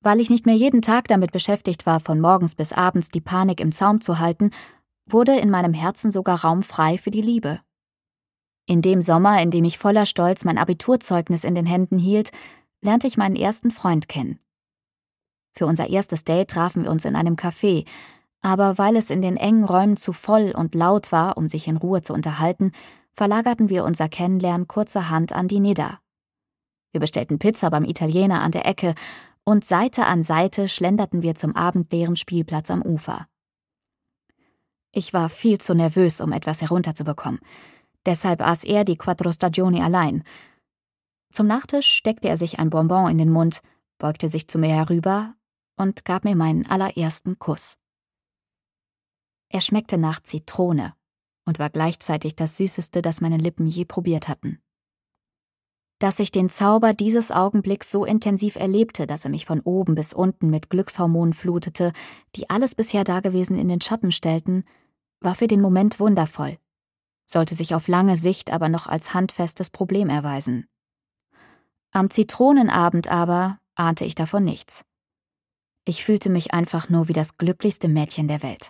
Weil ich nicht mehr jeden Tag damit beschäftigt war, von morgens bis abends die Panik im Zaum zu halten, wurde in meinem Herzen sogar Raum frei für die Liebe. In dem Sommer, in dem ich voller Stolz mein Abiturzeugnis in den Händen hielt, lernte ich meinen ersten Freund kennen. Für unser erstes Date trafen wir uns in einem Café, aber weil es in den engen Räumen zu voll und laut war, um sich in Ruhe zu unterhalten, verlagerten wir unser Kennenlernen kurzerhand an die Nidda. Wir bestellten Pizza beim Italiener an der Ecke und Seite an Seite schlenderten wir zum abendleeren Spielplatz am Ufer. Ich war viel zu nervös, um etwas herunterzubekommen. Deshalb aß er die Quattro Stagioni allein. Zum Nachtisch steckte er sich ein Bonbon in den Mund, beugte sich zu mir herüber und gab mir meinen allerersten Kuss. Er schmeckte nach Zitrone und war gleichzeitig das Süßeste, das meine Lippen je probiert hatten. Dass ich den Zauber dieses Augenblicks so intensiv erlebte, dass er mich von oben bis unten mit Glückshormonen flutete, die alles bisher Dagewesene in den Schatten stellten, war für den Moment wundervoll, sollte sich auf lange Sicht aber noch als handfestes Problem erweisen. Am Zitronenabend aber ahnte ich davon nichts. Ich fühlte mich einfach nur wie das glücklichste Mädchen der Welt.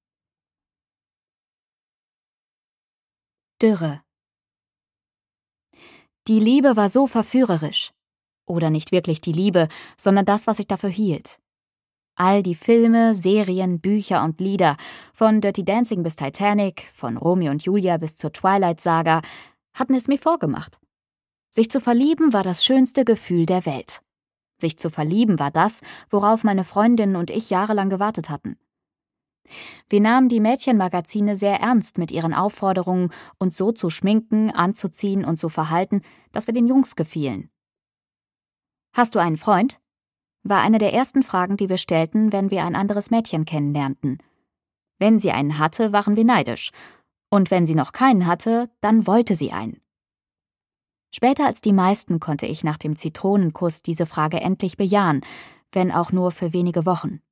Dürre. Die Liebe war so verführerisch. Oder nicht wirklich die Liebe, sondern das, was ich dafür hielt. All die Filme, Serien, Bücher und Lieder, von Dirty Dancing bis Titanic, von Romeo und Julia bis zur Twilight-Saga, hatten es mir vorgemacht. Sich zu verlieben war das schönste Gefühl der Welt. Sich zu verlieben war das, worauf meine Freundinnen und ich jahrelang gewartet hatten. Wir nahmen die Mädchenmagazine sehr ernst mit ihren Aufforderungen, uns so zu schminken, anzuziehen und zu verhalten, dass wir den Jungs gefielen. »Hast du einen Freund?« war eine der ersten Fragen, die wir stellten, wenn wir ein anderes Mädchen kennenlernten. Wenn sie einen hatte, waren wir neidisch. Und wenn sie noch keinen hatte, dann wollte sie einen. Später als die meisten konnte ich nach dem Zitronenkuss diese Frage endlich bejahen, wenn auch nur für wenige Wochen.